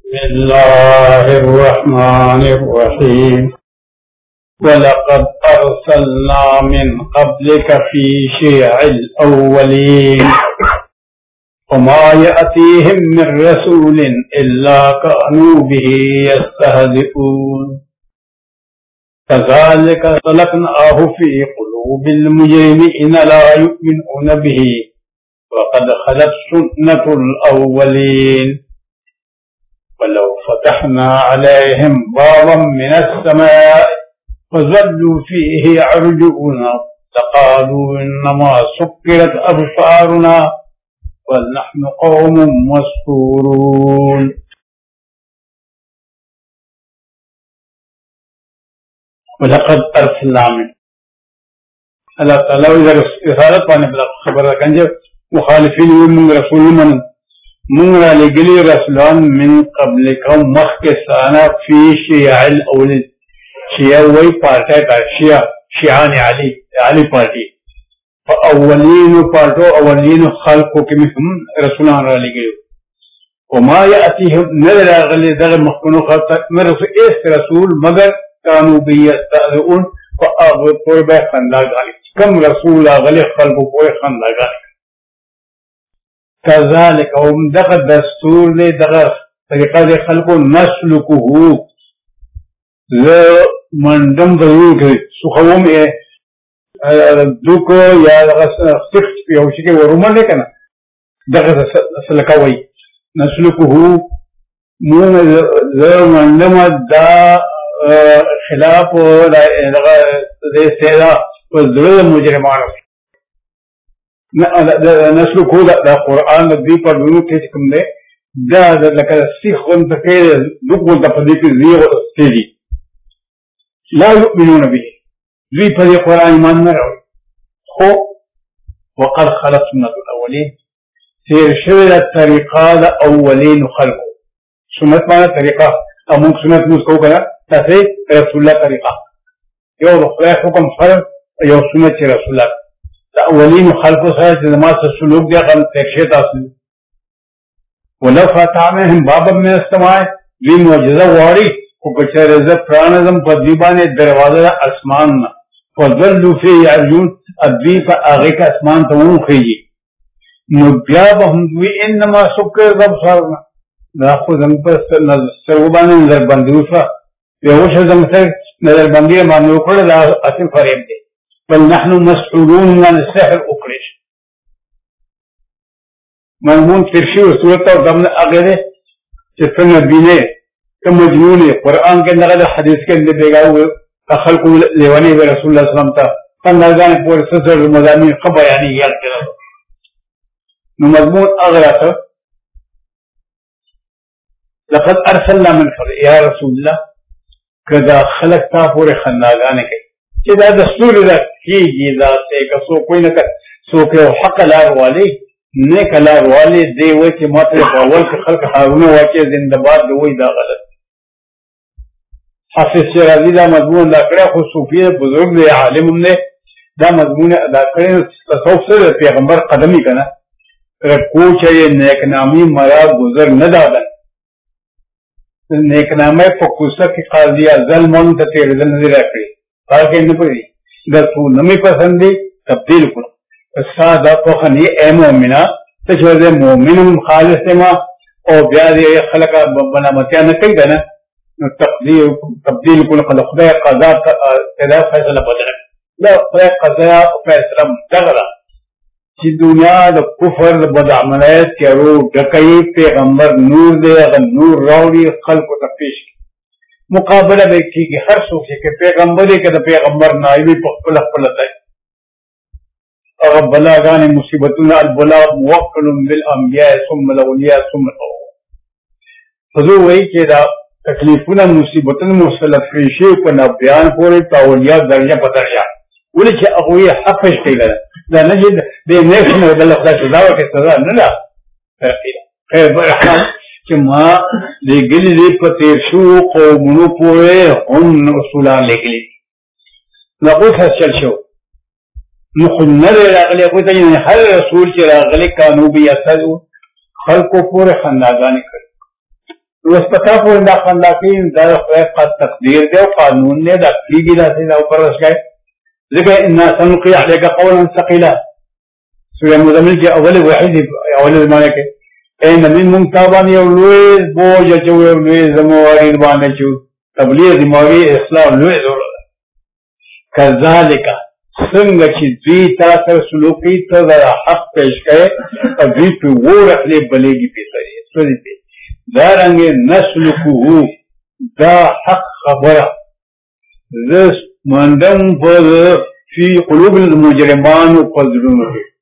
बिस्मिल्लाहिर्रहमानिर्रहीम। वलक़द अरसलना मिन क़ब्लिक फ़ी शियअल अव्वलीन वमा यअतीहिम मिन रसूलिन इल्ला कानू बिही यस्तहज़िऊन। कज़ालिक सलकनाहु फ़ी क़ुलूबिल मुजरिमीन ला युमिनून बिही वक़द ख़लत सुन्नतुल अव्वलीन। वलौ फ़तहना अलैहिम बाबम मिनस्समाइ फ़ज़ल्लू फ़ीहि यअरुजून लक़ालू इन्नमा सुक्किरत अबसारुना बल नहनु क़ौमुम मस्हूरून। वलक़द अरसलना मिन अल्लाह ताला इधर रिसालत पाने पर खबर रखंजे मुखालिफिन min रसूल मन मुंगरा लेगली रसूलान मिन क़ब्ल का मख के साना फी शियाल अवल शिया वही पार्टी का शियान अली पार्टी अवलीन पार्टो अवलीन खल्को के में हम रसूलान वाली गए वमा यातीहिम नज़र अगले दर मखनो खत मेरे से इस रसूल मगर कानू भी यस्तहज़िऊन अब पूरे खंदा गाली कम रसूल अगले खल्को पूरे खंदा गाली कज़ालिक दग दस्तूर ने दग तरीका दे खल्को नस्लुकुहु ज मंडम जरूर सुखवो में दुको या सिक्स योशी के वरुमन है ना दग सलका वही नस्लुकुहु मुंह ज मंडम दा खिलाफ दे सेदा वज़ुल मुजरिमान नस्ल को दा कुरान दी पर दुनु के कम ने दा लक सीख वन तके दुक वन तपदी की रियो तेरी ला युमिनून भी दी पर कुरान ईमान न रहो खो वक़द खलत सुन्नतुल अव्वलीन फिर शरअ तरीका दा अव्वलीन खल्क सुन्नत माना तरीका अमुक सुन्नत मुझको करा तसे रसूलुल्लाह तरीका यो हुक्म फर्ज यो सुन्नत रसूलुल्लाह अवलीन खल्को से जमा से सुलूक दिया कल तक्षेता से वला फताने हम बाबा में इस्तेमाल ली मौजूदा वारी को बचारे जब प्राणजम पदीबा ने दरवाजा आसमान ना फजल लूफे याजून अद्वीप आगे का आसमान तो वो खींची मुद्याब हम भी इन नमा सुक्र जब सारना राखो जम पर सर्वबाने नजर बंदूसा बेहोश जम से नजर बंदी मानो पड़े असिल फरेब दे बल नहनु मस्हूरून मन सहर उकरिश मजमून तिरशी सूरत और दमन अगले चित्र नबीने के मजमून कुरान के अंदर हदीस के अंदर देगा हुए अखल को लेवानी व रसूलुल्लाह सल्लल्लाहु अलैहि वसल्लम था पंद्रह पूरे ससुर मजामी खबर यानी याद करा नो मजमून अगला था लक़द अरसलना मिन क़ब्लिक या रसूलल्लाह कदा खलकता पूरे खन्दागाने के इधर दस्तूर की से कसो कोई न कर सो के हक लार वाले ने कलार वाले दे वो के मात्र अव्वल के खल्क हारून वाके जिंदाबाद दे वही दा गलत हाफिज शराजी दा मजमून दा करे खो सूफी बुजुर्ग दे आलिम ने दा मजमून अदा करे तसव्वुफ से पैगंबर कदमी कना अगर कोच है नेक नामी मरा गुजर न दादन नेक नामे फकुसा की कादिया जलमन तेरे नजर रखे ताकि न पड़ी दसू नमी पसंदी तब्दील करो सादा तो खनी ए मोमिना तजवज़ मोमिन खालिस मा और ब्याज ये खलका बना मतिया न कई ना तब्दील को खुदा कज़ा तेरा फैसला बदल ला खुदा कज़ा फैसला दगला कि दुनिया द कुफर बदअमलात के रो डकई पैगंबर नूर दे अगर नूर रावड़ी खल्क तपेश मुकाबला देखी कि हर सोचे के पैगंबर के तो पैगंबर नाइबी पकड़ पलता है अगर बलागान मुसीबतुन अल बला मुवक्कलुन बिल अंबिया सुम्मा अल औलिया सुम्मा हुजूर वही के दा तकलीफुन मुसीबतुन मुसलत फीशे को न बयान पूरे तौलिया दर्जा बदर्जा उले के अगुए हक है दा नजिद दे नेक्स्ट में अल्लाह का सजा के सजा न ला खैर बरहाल कि माँ लेगिली ले पतेशु कौमुनु पूरे हम रसूला लेगिली नकुल हसल शो मुखन्नर रागले कोई तो हर रसूल के रागले कानू भी असद खल को पूरे खंदागानी कर اوس پتا په دا خندا کې دا خدای په تقدیر دی او قانون نه دا کیږي دا څه او پر راشي ځکه ان سنقي عليك قولا ثقيلا سوره مزمل کې اول واحد اول زمانه کې ان من منتابان یو لوی بوج چې یو لوی زمواري باندې چې تبلیغ دماغي اصلاح لوی ضرورت کذالک څنګه چې دوی تاسو سلوکي ته د حق پیش کړي او دوی په ورخلې بلېږي پیسې سوري په دا رنګ نسلکو دا حق خبره زس مندم پر فی قلوب المجرمان قدرون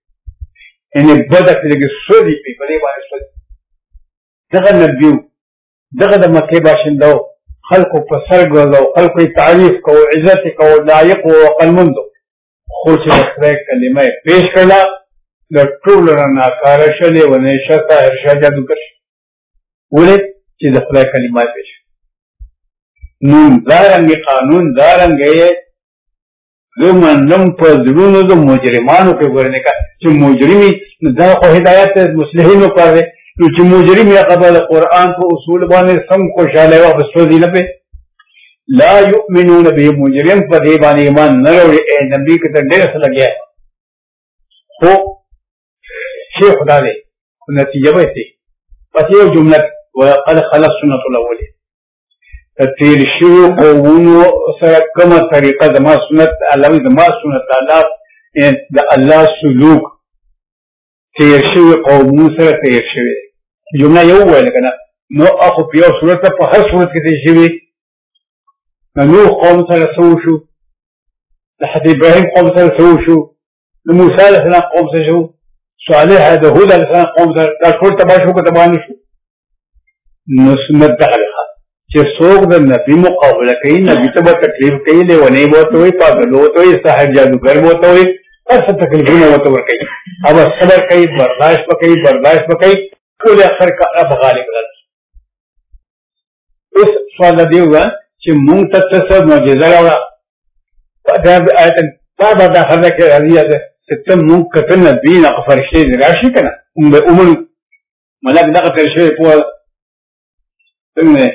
ان بدک لګي سوري په بلې باندې سوري دغه نبیو دغه د مکه باشندو خلقو په سرګو خلقو تعریف کو عزت کو لایق او عقلمند خو چې خدای کلمه پیش کړه د ټول رڼا کار شلې ونه شته ارشاد وکړ ولې چې د خدای کلمه پیش نو دارنګ قانون دارنګ یې زمونږ په درونو د مجرمانو په ورنه کا چې مجرمي دا خو هدایت مصلحینو پر نو چې مجرم یا قبل قرآن په اصول باندې سم خوشاله او بسوځي نه په لا يؤمنون به مجرم په دې باندې ایمان نه لري اے نبی کې ته ډېر څه لګیا خو شیخ خدا دې نتیجه به دي پس یو جمله وقد خلص سنت الاولین تیر شو قوونو سره کومه طریقه د ما سنت الله د ما سنت الله د الله سلوک تیر شو قومو سره تیر شوی جمله یو ویل کنه نو اخو په یو صورت په هر صورت کې دي شوی نو قوم سره سو شو د حضرت ابراهيم قوم سره سو شو د موسی علیه السلام قوم سره شو صالح د هود علیه السلام قوم سره دا ټول تبا شو که تبا نه شو نو سنت دغه چې څوک د نبی مقابله کوي نبی ته به تکلیف کوي لیونی به ورته وایي پاگل به ورته وایي صاحب جادوګر به ورته وایي هر څه تکلیفونه ورته ورکوي او صبر کوي برداشت به کوي ټول اخر کاره به غالب راځي اوس سوال دی چې مونږ ته څه معجزه راوړه دا آیت دا خبره کې راځي چې ته مونږ کته نبی نه فرشتي راشي کنه عمر ملک دغه تر شوی په څنګه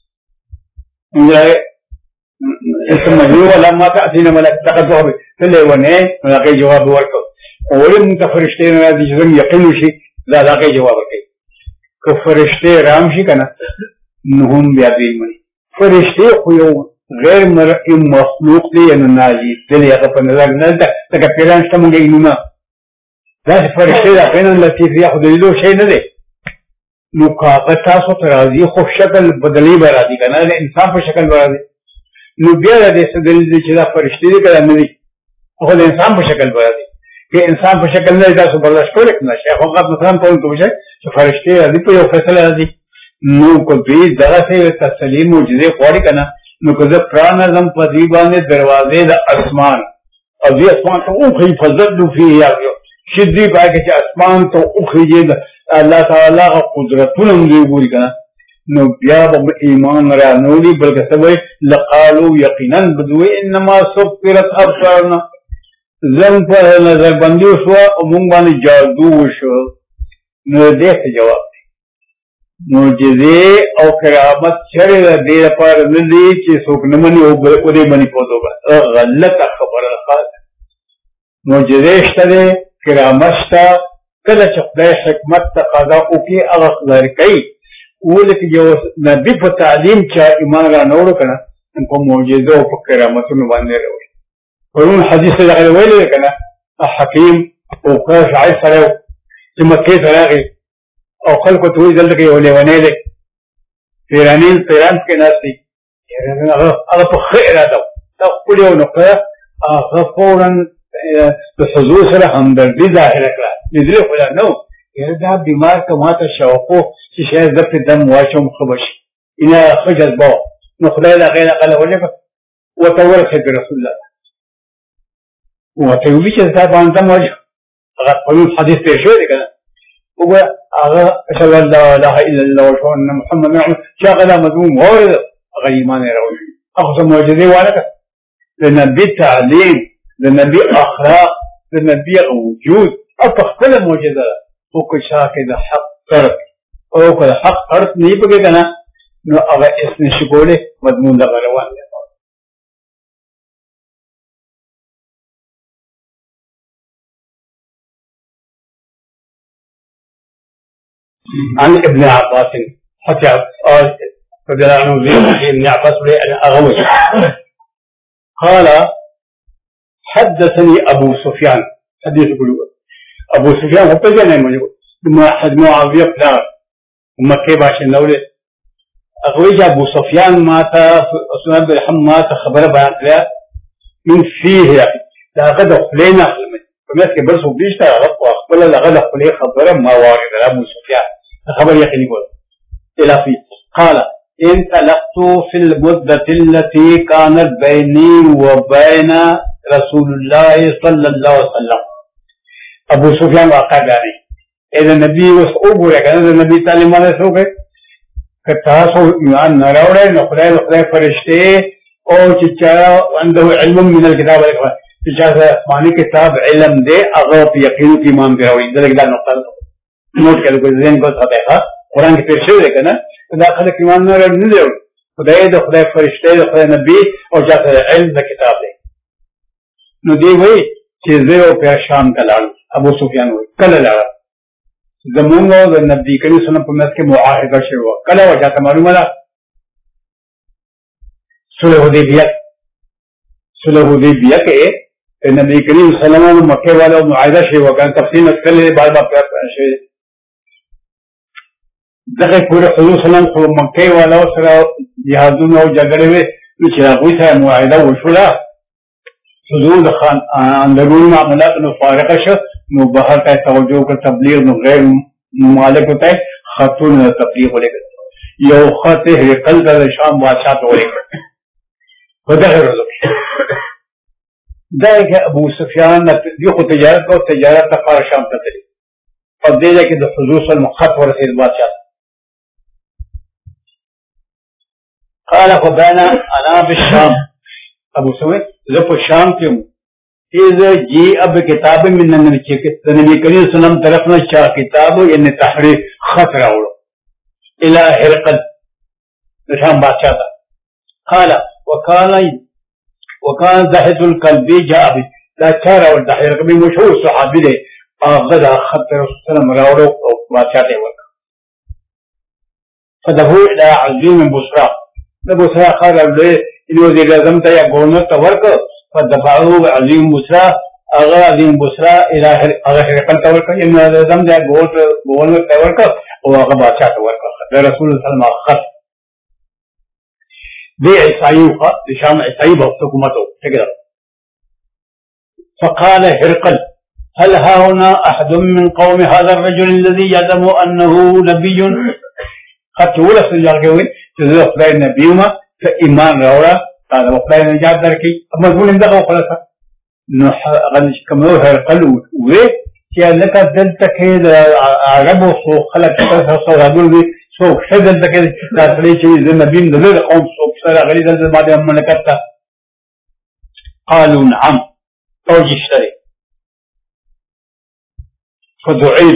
اسم مجرور لما تأتينا ملك تقدوه تليونه ملاقي جواب ورکو اولم تفرشتي راځي چې یقین شي دا لاقي جواب کوي که فرشتي رام شي کنه نو هم بیا دې مني فرشتي خو یو غیر مرئي مخلوق دی نو ناجي دل یې په نظر نه تک پیران څنګه اینونه دا فرشتي دا پنن لطیف یا خو دې شي نه دی نو کاغه تاسو ته راځي خو شکل بدلی به راځي کنه د انسان په شکل به راځي نو بیا د دې دلیل چې دا فرشتي دي کله نه دي خو د انسان په شکل به راځي که انسان په شکل نه تاسو برداشت کولای نه شي خو غږ مثلا په تو چې فرشتي راځي په یو فیصله راځي نو کو دې دغه څه تسلیم معجزه غوړي کنه نو که زه پران اعظم په دې باندې دروازې د اسمان او دې اسمان ته او خي فضل فيه یا شدي باندې چې اسمان ته او خيږي الله تعالی قدرتونه موږ ګوري کنه نو بیا به ایمان را نولي بلکې سبب لقالو یقینا بدوی انما سفرت ابصارنا زم په نظر باندې شو او موږ باندې جادو وشو نو دې جواب معجزه او کرامت چره دې لپاره نه دي چې څوک نه مني او دې باندې پوهه غلطه خبره ده معجزه شته کرامت شته کله چې خدای حکمت تقاضا وکړي هغه خدای کوي ولکه یو نبی په تعلیم چې ایمان را نوړ کنه په معجزه او په کرامتونو باندې راوړي ورون حدیث دغه ویل کنه حکیم او قاش عای سره چې مکه ته راغی او خلکو ته ویل دلته یو لیونه دی پیران کې ناشتي هغه په خیر راځو دا خپل یو نقطه هغه فورا د حضور سره همدردي ظاهر کړه دې خلا نو دا بیمار کماته شوقو چې شاید د دم واچوم خبش اله خجل بو نو خدای لا غیر قال ولك وتورث برسول الله وتوبي چې دا باندې موجه هغه په حدیث ته شوی کنه هو هغه اشهد ان لا اله الا الله وان محمد رسول شغل مذموم ورد هغه ایمان راوړي هغه معجزه وانه د نبی تعلیم د نبی اخلاق د نبی وجود او خپل معجزه او کو شاکه د حق ترک او کو حق ترک نه پکې کنه نو هغه اس نشي کولی مضمون دغه روان دی. عن ابن عباس حتى رضي الله عنه ابن عباس أغوي قال حدثني أبو سفيان حديث قلوب أبو سفيان هو بجنة معاوية بن مكة باشن لولي أغوي أبو سفيان مات أسناد بالحم مات خبر بيان من فيه يعني لا غد خلينا خلمه فمسك برسو بيشتا وأخبر لغد خليه خبر ما وارد أبو سفيان خبر يقيني قول إلى فيه قال انطلقت في المدة التي كانت بيني وبين رسول الله صلى الله عليه وسلم. أبو سفيان واقع جاني إذا النبي وسأوبه لكن إذا النبي تعلم ماذا سوكي كتاسو إيمان نراوله نخلي فرشته أو تجاه عنده علم من الكتاب والإخوان تجاه ماني كتاب علم ده أغاو يقينه في إمام براوي ده لكذا نقطة نوٹ کر کو ذہن کو صدقہ قرآن کے پیش ہے نا داخل ایمان نہ دے خدای د خدای فرشتے د خدای نبی او جاته علم د کتاب دی نو دی وی چې زه په شام کلاړ ابو سفیان وی کله لاړ زمونږ د نبی کریم صلی الله علیه وسلم په مس کې معاهده شوه کله وجاته معلومه ده صلح حدیبیہ کې نبی کریم صلی الله علیه وسلم مکه والو معاهده شوه کله تفصیل کله بعد ما شوه دغه پورې حضور صلی الله علیه وسلم مکه والو سره جهادونه او جګړې وې چې هغه سره معاهده وشوله حضور د خان اندرون معاملات نو فارغه شو نو بهر ته توجه کړ تبلیغ نو غیر ممالک ته خطون تبلیغ ولګ یو خط هرقل د شام بادشاہ ته ولګ بدغه ورځ دا ابو سفیان یو تجارت او تجارت لپاره شام ته تللی او دې کې د حضور صلی الله علیه وسلم خط ورسېد بادشاہ قال فبانا انا بالشام ابو سوي زف الشام كم اذا جاء بكتاب من النبي كريم صلى الله عليه وسلم طرفنا شاه كتاب ان تحرير خط راوړو الى هرقل شام بادشاہ قال وكان زاهد القلبي جاء لا ترى والدحير كبير مشهور صحابي ده اغدا خط رسول الله راوړو بادشاہ ته ورک فذهبوا الى عظيم بصرى بصرى قال له انه دې لازم ته یا ګورنر ته ورک فدفعوا عظيم بصرى اغا عظيم بصرى الى هرقل ته ورک انه لازم ته ګورنر ته ورک او هغه بادشاہ ته ورک رسول الله صلی الله علیه وسلم خط دي عيسائي شام عيسائي حكومته كده فقال هرقل هل ها هنا احد من قوم هذا الرجل الذي يزعم انه نبي قد ولس الجاغوي تزوج النبي ما فايمان راولا قال وقال نجات دركي مضمون اندغه خلاص نو غنش كما هرقل و كان لك دلت كده عرب وسو خلق تاسو راغول دي سو شدل تکي تاسو چې النبي له قوم سو سره غلي دلته باندې مملکت قالوا نعم او جشتري فدعيت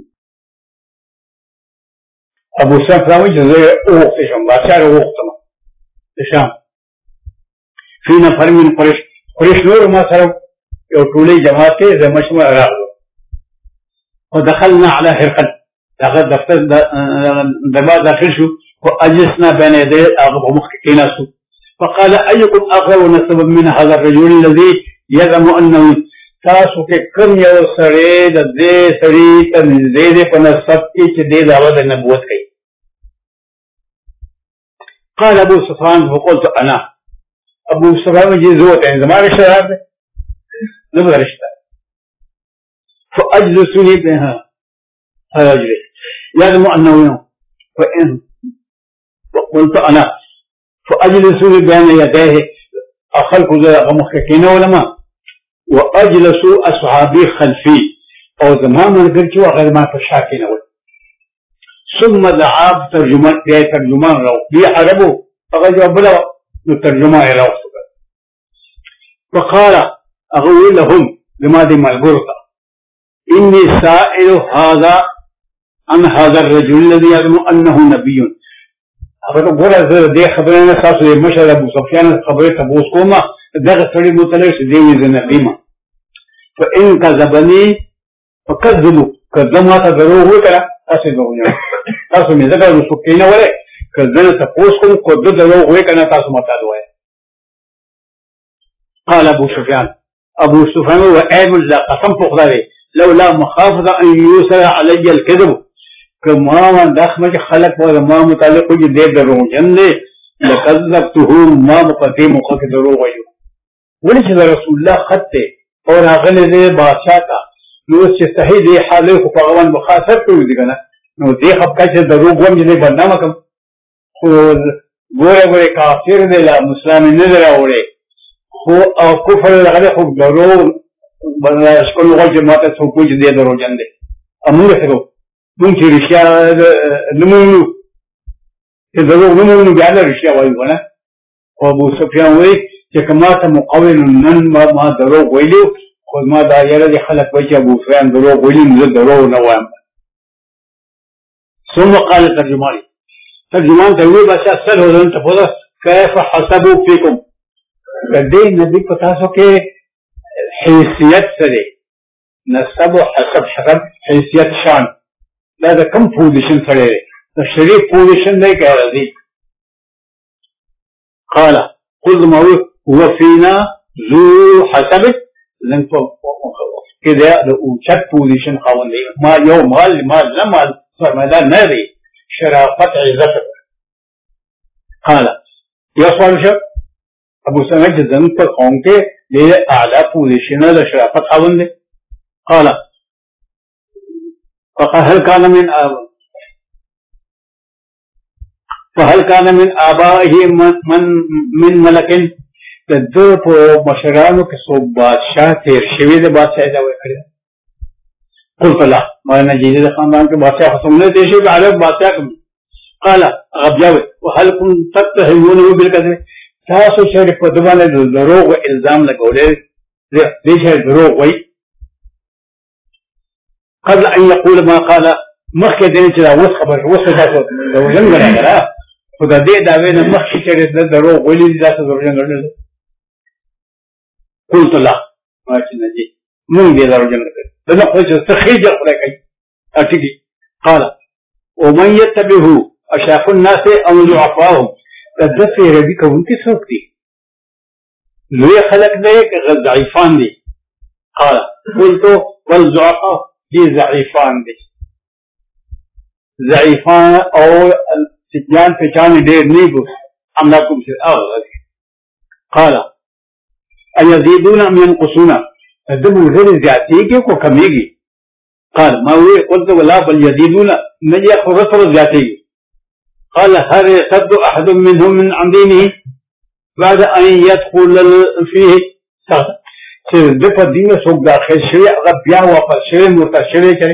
ابو سفراوي جزء وقت شام باشار وقت ما شام في نفر من قريش نور ما سره یو ټولي جماعت ته مشمع راغلو ودخلنا على هرقل داخل دفتر دربار داخل شو واجلسنا بين يدي ابو مخكينا سو فقال ايكم اغرب نسبا من هذا الرجل الذي يزعم انه تاسو کې کوم یو سړی د دې سړی ته نږدې په نسب کې چې دې دعوه د نبوت کوي قال ابو سفيان فقلت انا ابو سفيان جي زوت يعني زمان الشهاده زمان رشته فاجلسني بها اجلس يزعم انه فان وقلت انا فاجلسني بين يديه اخلق ذا مخكين ولما واجلسوا اصحابي خلفي او زمان مرګرچو هغه ما په شاکې نه و ثم دعا ترجمان راو بي عربو هغه جواب له ترجمه راو فقال اقول لهم لما دي ملغورتا اني سائل هذا عن هذا الرجل الذي يزعم انه نبي هغه ګوره زه دې خبرې نه تاسو یې مشر ابو سفیان خبرې تاسو کومه دغه سړي متعلق چې دی یې نبی ما فإن كذبني فكذبوا کله ما ته دروغ وکړه تاسو دروغ نه تاسو مې ځکه رسو کینه وره کله تاسو کوم کو د دروغ وکړه تاسو ماته دوی قال ابو سفيان وأيم الله قسم فخذي لولا مخافة أن يوصل علي الكذب كما من دخمج خلق وما متعلق جدي دروغ جنة لكذبته ما مقتي مخاف دروغ وليس رسول الله خطه اور اغل دې بادشاہ کا نو چې صحیح دی حاله خو پاغوان مخاطب کوي دي کنه نو دې خپل چې دروغ وم دې بدنامه کوم خو ګوره کافر دی لا مسلمان نه راوړي خو او کفر هغه خو دروغ بل شکل وجه ماته څو کوی دې دروغ جن دي امور څه مونږ چې رښتیا نمونو چې دروغ نمونو بیا نه رښتیا وایو کنه او ابو سفیان وایي چې کما ته مقاول نن ما دروغ ویلو خو ما دا یره دي خلک وایي چې ابو سفیان دروغ ویلي نو دروغ نه وایم ثم قال ترجمان ته وی بس اصل ولن تفضل كيف حسبوا فيكم کدی نبی پتا سو کې حیثیت سره نسب او حسب حیثیت شان دا د کم پوزیشن سره د شریف پوزیشن نه کوي قال خذ ما هو فينا ذو حسب لن كده اوچت پوزیشن خاوند ما یو مال زمال فرمادا نه دی شرافت عزت قال یا سوال شو ابو سعید جزن پر قوم کے لئے اعلی پوزیشن دا شرافت خاوند قال فهل كان من آبائه من ملك تدو پو مشرانو کے سو بادشاہ تیر شوید بادشاہ دا وکڑی قلت اللہ مانا جیدی دا خاندان کے بادشاہ خصم نے دیشو کہ علیہ بادشاہ کم قال غبجاوی وحل کن تتحیونه بالکذب تاسو شر په دبانه دروغ او الزام لګولې دې چې دروغ وای قبل ان يقول ما قال مخکې دې چې اوس خبر اوس تاسو دروغ نه غواړه خدای دې دا وینه مخکې چې دروغ ویلې تاسو دروغ نه غواړئ قلت لا ما چې نه دي مونږ دې دروغ نه غواړو دا خو چې تخریج خپل کوي اټیږي قال ومن يتبعه اشاف الناس او ضعفاهم دفع ربی کونکی سوک دی لوی خلق دے کہ ضعیفان دی قال قلتو والضعفاء دی ضعیفان دی ضعیفان او سجان پہچان دیر نیگو املاکم سے اغلق قال ایزیدون ام ینقصون دبو ذر زیادتی کی کو کمیگی قال ما ہوئے قلت ولا بل یزیدون نجی اخرصر زیادتی کی قال هل يصد أحد منهم من عن دينه بعد أن يدخل فيه دفع دين سوق داخل شيء غبيا وفر شيء مرتشر شيء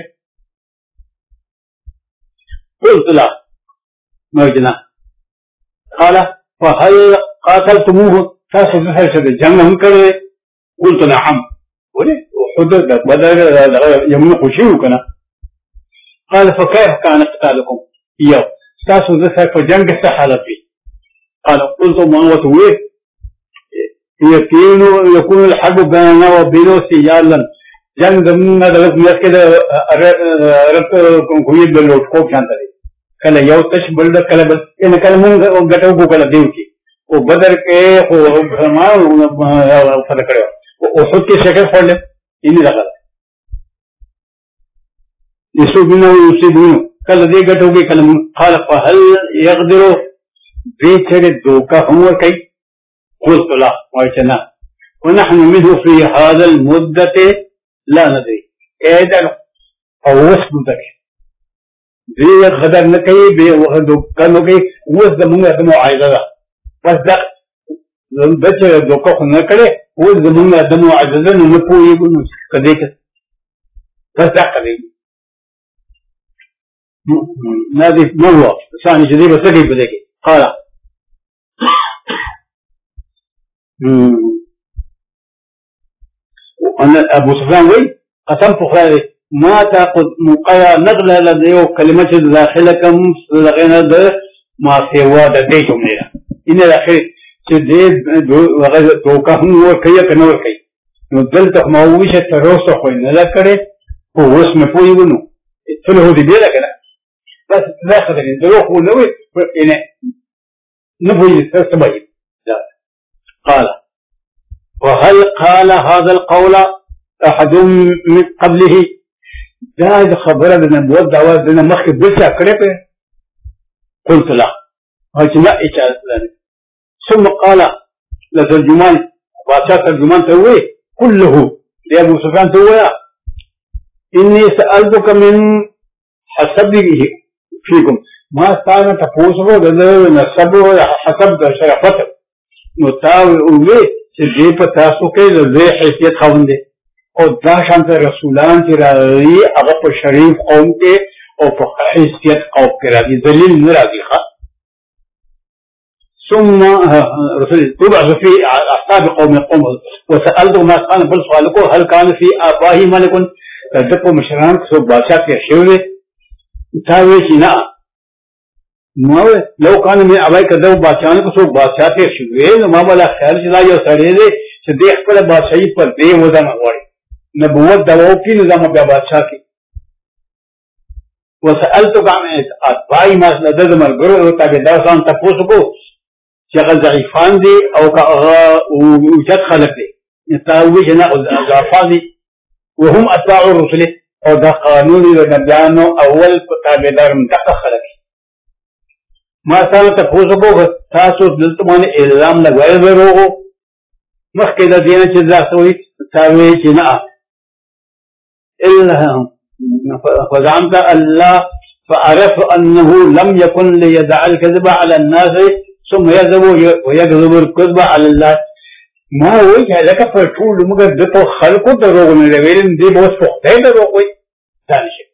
قلت لا موجنا قال فهل قاتلتموه تاسو سره جنگ کړي قلت نعم ولي حدث بدل يمن خوشي وکنه قال فكيف كان قتالكم يوم تاسو د سره په جنگ څه حالت وي قال قلت ما وتوي يكون الحرب بيننا وبينه سيالا جنگ زمنا د لږ کې د رت کوی د لوټ کو شانته کله یو تش بل د کله بل ان کله مونږ غټو کو کله دیو کې او بدر کې خو فرما فرق کړو او خود کې شکل خپل یې راغله یسو بینو کله دې ګټو کې کله قال فهل يقدر بيتر دوکا هو کوي قلت لا وایچنا ونحن منه في هذا المدة لا ندري اذا او وسبتك دې غدر نه کوي به دوکا نو کوي اوس د موږ د معاهده بس دا بچ دوکا نه کړي اوس د موږ د معاهده نه پوهیږو کدی بس دا کوي نادي مروة ثاني جديد سقي بدك قال أنا أبو سفيان وي قسمت خالي ما تأخذ مقايا نقل لديه كلمة داخلكم لغينا ده ما سوا د دې جملې ان الاخر چې دې دوکه هم ورکوي کنه ورکوي نو دلته ما وایي چې تر اوسه خو نه دا کړې خو اوس مې پوهېږو نو څه هو دې بېله که نه بس دا خبرې دروغ خو نه وي یعنې نه پوهېږي څه به قال وهل قال هذا القول احد من قبله دا خبره د نبوت دعوه د مخکې بل چا کړې پې قلت لا چې لا اجازه لري ثم قال لترجمان بادشاہ ترجمان ته ووایي قل له دی ابو سفیان ته ووایه اني سألتك من حسبه فيكم ما ستانه تپوس وکړو د نسب حسب د شرافت نو تا ووایي چې دې په تاسو کې د دې حیثیت خاوند دی او دا شانته رسولان چې راغلي هغه په شریف قوم کې او په حیثیت قوم کې راځي ذلیل نه راځي ښه ثم رسول تبعث في اصحاب قوم وسألته ما كان بل سؤالكم هل كان في آبائه ملك دغه مشران څو بادشاہ کې شوی تا وی چې نه نو لو كان من ابای کدو بادشاہ کو څو بادشاہ کې شوی نو ما بل خیال چې لا یو سړی دی چې د خپل بادشاہي پر دې وزن غواړي نبوت دواو کې نظام بیا بادشاہ کې وسألتك عن اتباعي ما لدد مرګرو او تابعدار ځان تاسو کو چې هغه ضعیفان دي او هغه اوجد خلک دي تاوی جنا ضعفان دي وهم اتباع الرسل او دا قانون د نبیانو اول تابعدار منتخب خلک ما تاسو کو تاسو دلته باندې الزام لګوي ورو مخکې د دینه چې ځاسوي تاوی چې نه إلا فزعمت الله فعرف أنه لم يكن ليدع الكذب على الناس ثم يكذب ويكذب الكذب على الله ما وجه لك فرطول مگر دتو خلقو دروغ نه لویل دي بوس فخته دروغ وي ثاني شيء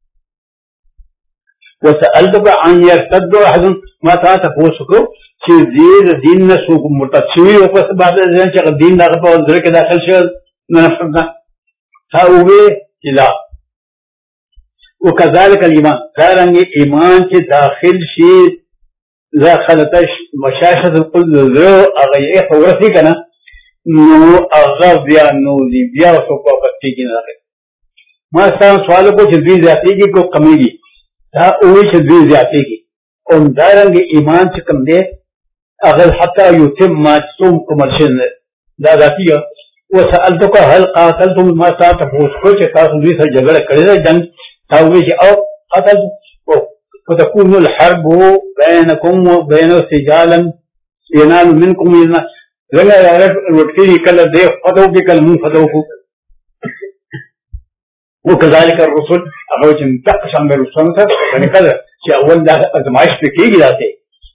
وسألتك عن يرتد أحد ما تفوسكو چې دین نه سو مرتشوي او پس بعد ځان چې دین دغه په ځل کې داخل شو نه نفسنا تاوي لا وكذلك الايمان دارنګ ایمان چې داخل شي داخلتش مشاشة القلب هغه یې فورتي کنه نو هغه بیا نو دی بیا څه په پټی کې نه راځي ما سوال کو چې دوی ذاتي کو کمیږي دا او چې دوی ذاتي او دارنګ ایمان چې کوم دی هغه حتی یتم ما څوم کومرشن دا ذاتي وسألتك هل قاتلتم ما تفوز كل تاسو دوی سره جګړه کړې ده جنگ تاوي چې او قتل فتكون الحرب بينكم وبين سجالا ينال منكم لنا يعرف الوكيل كلا ده فتو بكل من فتوه وكذلك الرسل اغوج تقسم بالرسل يعني كذا چې اول دا ازمایش کېږي راته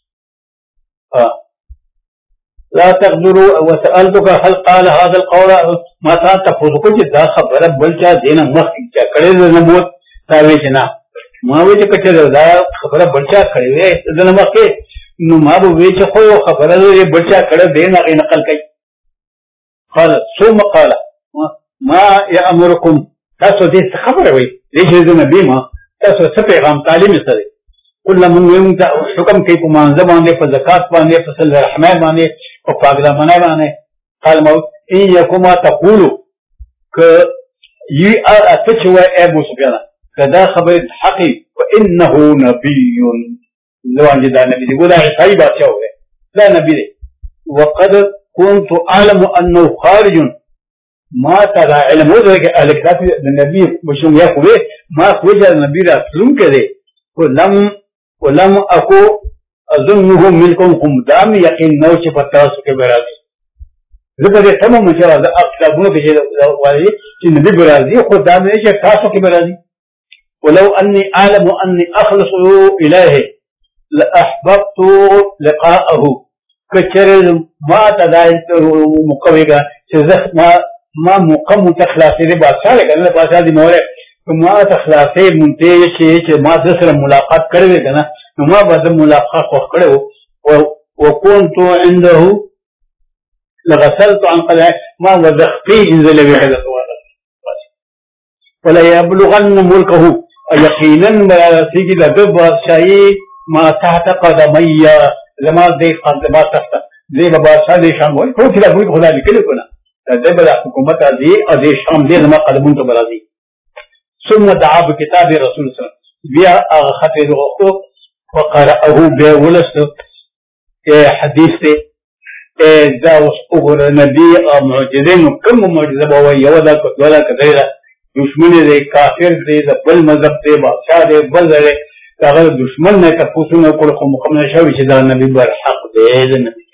لا تقدروا وسألتك هل قال هذا القول ما تفوزك دا خبره بلچا دینه مخ چې کړي د نبوت تاوي جنا ما وی چې کچره دا خبره بلچا کړي وي د مخ کې نو ما به وی چې خو خبره یې بلچا کړي دینه نقل کوي قال ثم قال ما يأمركم تاسو دې خبره وي دې د نبی ما تاسو څه پیغام تعلیم سره كل من يمت حكم كيف ما زبانه فزكاه بانه فصل الرحمن بانه وفاقدا منه بانه قال موت ان يكما تقولوا ك يي اتچوا ابو سفيان كذا خبر حقي وانه نبي لو ان دا نبي ولا عيسى باشا لا نبي وقد كنت اعلم انه خارج ما ترى علم ذلك الكتاب النبي مشوم يقول ما خرج النبي رسول كده ولم اكو اظنه منكم قمدام يقين نو چې پتاس کې برازي زه به تمام مشره د اقربونو کې وایي چې نبی برازي خو دا نه چې تاسو کې برازي ولو اني اعلم اني اخلص اليه لاحببت لقاءه کچر ما تدایت مقویګه چې ما مقام تخلاصي دې بادشاہ کنه بادشاہ دې موره ما تخلاصي مونته چې ما سره ملاقات کړې کنه نو ما به ملاقات وکړو وكنت عنده لغسلت عن قلعه ما وذقتي انزل بهذا ولا يبلغن ملكه يقينا ما سيجي لدب شيء ما تحت قدمي زما دې قدمه تحت دې بابا ساده شام وای خو چې دا وایي خدای دې کړي کنه دا بل حکومت دې او دې شام دې زما قدمون ته برازي ثم دعا بكتاب رسول صلی الله علیه وسلم بیا هغه خط دې وغوښتو وقرأه بیا ولست حدیث ته دا اوس وګوره نبی او معجزین کوم معجزه به وایي یو دا کوله کړه دشمن دې کافر دې د بل مذهب دې بادشاہ دې بل دې هغه دشمن نه تاسو نه کول خو مقام نشوي چې دا نبی بر حق دې